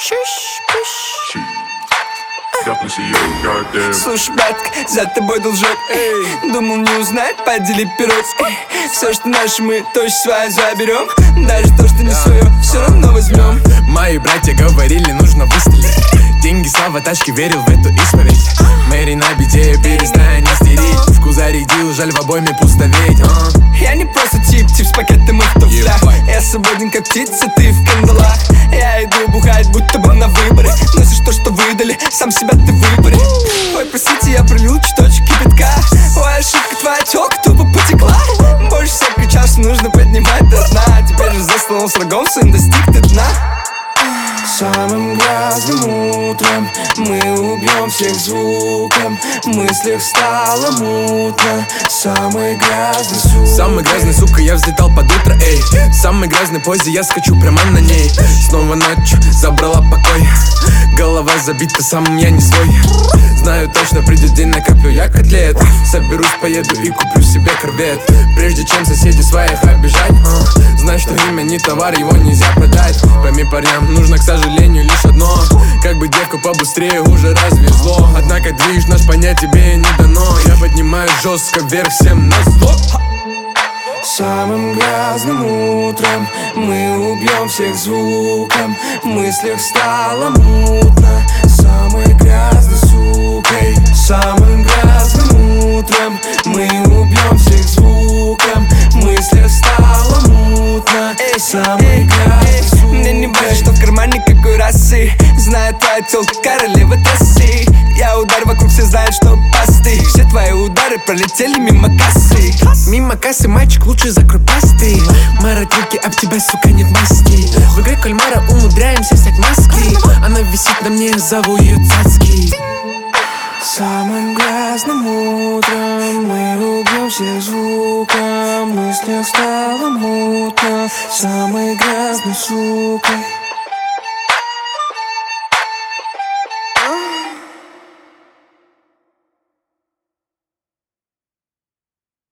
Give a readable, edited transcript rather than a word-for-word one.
Слушай, братка, за тобой должок. Думал, не узнать, подели пирог. Все, что наше, мы точно свое заберем. Даже то, что не свое, все равно возьмем. Мои братья говорили, нужно выстрелить. Деньги, слава, тачки, верил в эту исповедь. Мэри на беде, перестань истерить. Вкус зарядил, жаль в обойме пустоветь. Я не просто тип с пакетом и в туфлях. Я свободен, как птица, ты в кандалах. Я иду бухать, будто бы на выборы. Носишь то, что выдали, сам себя ты выбори. Ой, простите, я пролил чуточек кипятка. Ой, ошибка, твоя тёлка тупо потекла. Больше всякого часа нужно поднимать до дна. Теперь же за столом с врагом своим достиг ты дна. Самым грязным утром мы убьем всех звуком. В мыслях стало мутно. Самый грязный, сука. Самый грязный, сука, я взлетал под утро, эй. В самой грязной позе я скачу прямо на ней. Снова ночью забрала покой. Голова забита, сам я не свой. Знаю точно, придет день, накоплю я котлет. Соберусь, поеду и куплю себе корвет. Прежде чем соседей своих обижать. Знай, что имя не товар, его нельзя продать. Пойми, парням, нужно, к сожалению, лишь одно. Как бы девку побыстрее уже развезло. Однако движ наш понять тебе не дано. Я поднимаюсь жестко вверх, всем назло. Самым грязным утром мы убьем всех звуком. В мыслях стало мутно. Самой грязной сукой. Самым грязным утром мы убьем всех звуком. В мыслях стало мутно. Самой грязной сукой. Мне не важно, что в кармане какой расы. Знает твоя тёлка, королева трассы. Я удар, вокруг все знают, что пасты. Все твои удары пролетели мимо кассы. Мимо кассы, мальчик, лучше закрой пасты. Маротилки, об тебя, сука, нет маски. В игре кальмара умудряемся снять маски. Она висит на мне, зову ее цацки. Самым грязным утром мы убьем всех звуком. В мыслях стало мутно. Самой грязной сукой.